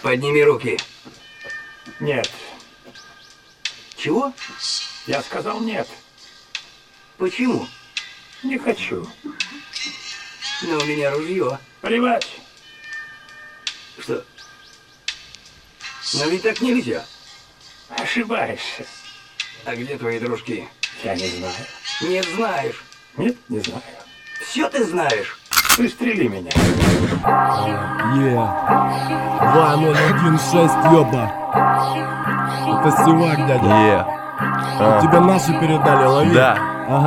Подними руки. Нет. Чего? Я сказал нет. Почему? Не хочу. Но у меня ружье. Плевать. Что? Но ведь так нельзя. Ошибаешься. А где твои дружки? Я не знаю. Не знаешь. Нет, не знаю. Все ты знаешь. Пристрели меня. 2016, ёба. Это Сивак, дядя. Тебе наши передали, лови. Да. Ага.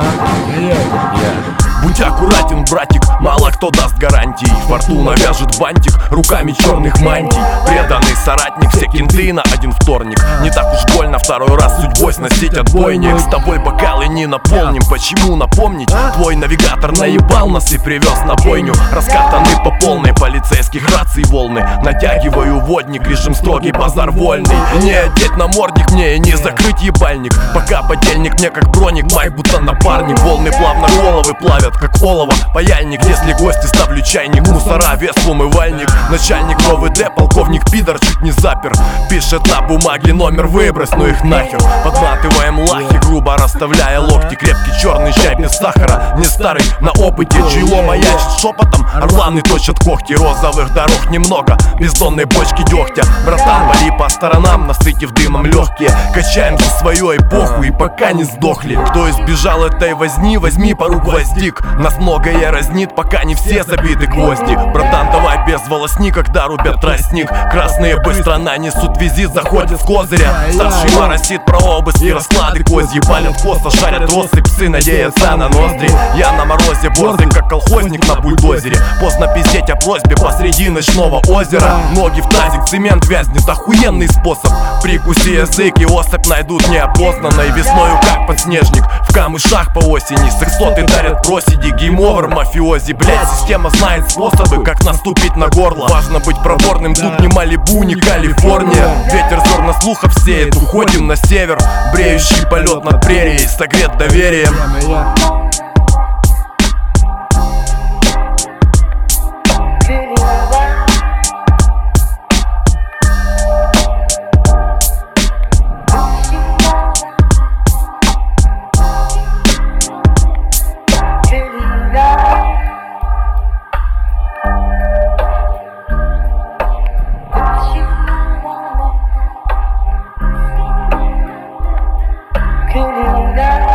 Будь аккуратен, братик, мало кто даст гарантий. Фортуна вяжет бантик руками черных мантий. Преданный соратник, все кенты на один вторник. Не так уж больно второй раз судьбой сносить отбойник. С тобой бокалы не наполним, почему напомнить? Твой навигатор наебал нас и привез на бойню. Раскатаны по полной полицейских раций волны. Натягиваю водник, режим строгий, базар вольный. Не одеть намордник мне и не закрыть ебальник. Пока подельник мне как броник, майк будто напарник. Волны плавно головы плавят, как олово, паяльник. Если гости, ставлю чайник, мусора, вес, умывальник. Начальник РОВД, полковник пидор, чуть не запер. Пишет на бумаге номер, выбрось, ну их нахер. Подматываем лахи, грубо расставляя локти. Крепкий черный чай без сахара, не старый, на опыте. Чайло маячит шепотом, орланы точат когти. Розовых дорог немного, бездонной бочки дегтя. Братан, вали по сторонам, насытив дымом легкие. Качаем за свою эпоху и пока не сдохли. Кто избежал этой возни, возьми пару гвоздик. Нас многое разнит, пока не все забиты гвозди. Братан, давай без волосни, когда рубят тростник. Красные быстро нанесут визит, заходят с козыря. Старший моросит про области, расклады козьи. Палят косо, шарят росы, псы надеются на ноздри. Я на морозе борзый, как колхозник на бульдозере. Поздно пиздеть о просьбе посреди ночного озера. Ноги в тазик, цемент вязнет, охуенный способ. Прикуси язык и особь найдут неопознанной. Весною как подснежник, в камышах по осени. Сексоты дарят проседи, гейм-овер, мафиози. Блять, система знает способы, как наступить на горло. Важно быть проворным, тут не Малибу, не Калифорния. Ветер зерна слухов сеет, уходим на север. Бреющий полет над прерией, согрет доверием. Killing that.